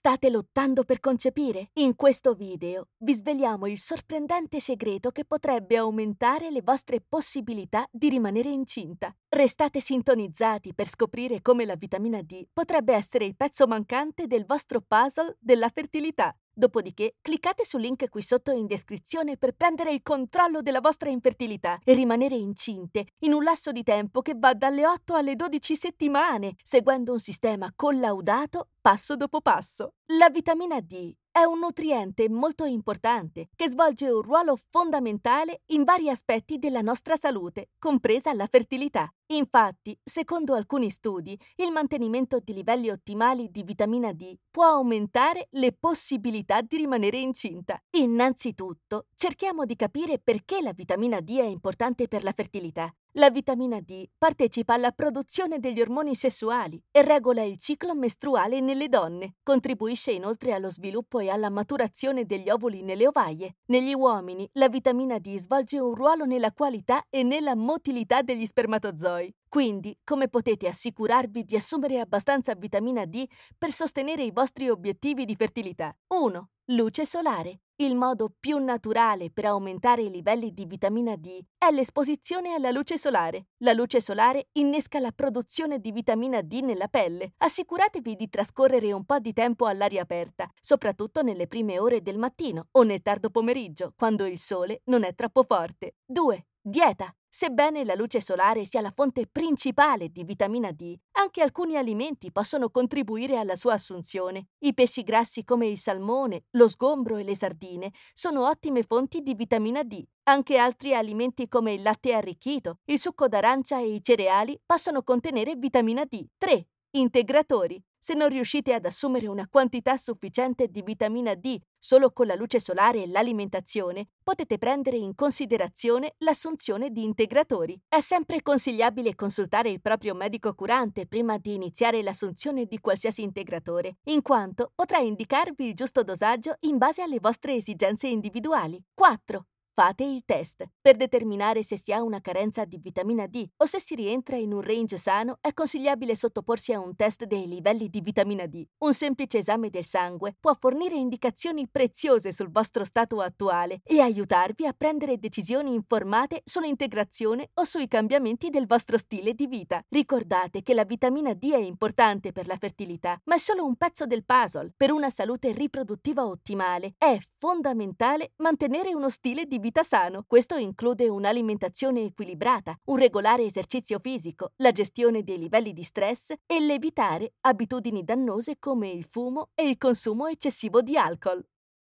State lottando per concepire? In questo video vi sveliamo il sorprendente segreto che potrebbe aumentare le vostre possibilità di rimanere incinta. Restate sintonizzati per scoprire come la vitamina D potrebbe essere il pezzo mancante del vostro puzzle della fertilità. Dopodiché, cliccate sul link qui sotto in descrizione per prendere il controllo della vostra infertilità e rimanere incinte in un lasso di tempo che va dalle 8 alle 12 settimane, seguendo un sistema collaudato passo dopo passo. La vitamina D è un nutriente molto importante che svolge un ruolo fondamentale in vari aspetti della nostra salute, compresa la fertilità. Infatti, secondo alcuni studi, il mantenimento di livelli ottimali di vitamina D può aumentare le possibilità di rimanere incinta. Innanzitutto, cerchiamo di capire perché la vitamina D è importante per la fertilità. La vitamina D partecipa alla produzione degli ormoni sessuali e regola il ciclo mestruale nelle donne. Contribuisce inoltre allo sviluppo e alla maturazione degli ovuli nelle ovaie. Negli uomini, la vitamina D svolge un ruolo nella qualità e nella motilità degli spermatozoi. Quindi, come potete assicurarvi di assumere abbastanza vitamina D per sostenere i vostri obiettivi di fertilità? 1. Luce solare. Il modo più naturale per aumentare i livelli di vitamina D è l'esposizione alla luce solare. La luce solare innesca la produzione di vitamina D nella pelle. Assicuratevi di trascorrere un po' di tempo all'aria aperta, soprattutto nelle prime ore del mattino o nel tardo pomeriggio, quando il sole non è troppo forte. 2. Dieta. Sebbene la luce solare sia la fonte principale di vitamina D, anche alcuni alimenti possono contribuire alla sua assunzione. I pesci grassi come il salmone, lo sgombro e le sardine sono ottime fonti di vitamina D. Anche altri alimenti come il latte arricchito, il succo d'arancia e i cereali possono contenere vitamina D. 3. Integratori. Se non riuscite ad assumere una quantità sufficiente di vitamina D solo con la luce solare e l'alimentazione, potete prendere in considerazione l'assunzione di integratori. È sempre consigliabile consultare il proprio medico curante prima di iniziare l'assunzione di qualsiasi integratore, in quanto potrà indicarvi il giusto dosaggio in base alle vostre esigenze individuali. 4. Fate il test. Per determinare se si ha una carenza di vitamina D o se si rientra in un range sano, è consigliabile sottoporsi a un test dei livelli di vitamina D. Un semplice esame del sangue può fornire indicazioni preziose sul vostro stato attuale e aiutarvi a prendere decisioni informate sull'integrazione o sui cambiamenti del vostro stile di vita. Ricordate che la vitamina D è importante per la fertilità, ma è solo un pezzo del puzzle. Per una salute riproduttiva ottimale è fondamentale mantenere uno stile di vita sano. Questo include un'alimentazione equilibrata, un regolare esercizio fisico, la gestione dei livelli di stress e l'evitare abitudini dannose come il fumo e il consumo eccessivo di alcol.